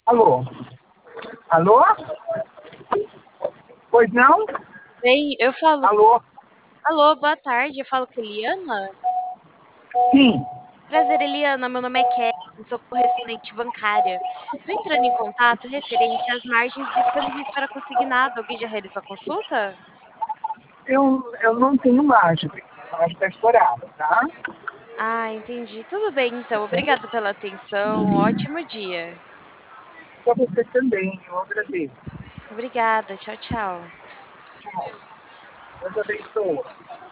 Alô? Alô? Pois não? Bem, eu falo. Alô? Alô, boa tarde. Eu falo com Eliana. Sim. Prazer, Eliana. Meu nome é Kelly, sou correspondente bancária. Estou entrando em contato referente às margens disponíveis para consignado. Alguém já realizou a consulta? Eu não tenho margem. A margem está estourada, tá? Ah, entendi. Tudo bem, então. Obrigada pela atenção. Um ótimo dia. Para você também, eu agradeço. Obrigada. Tchau, tchau. Tchau. Deus abençoe.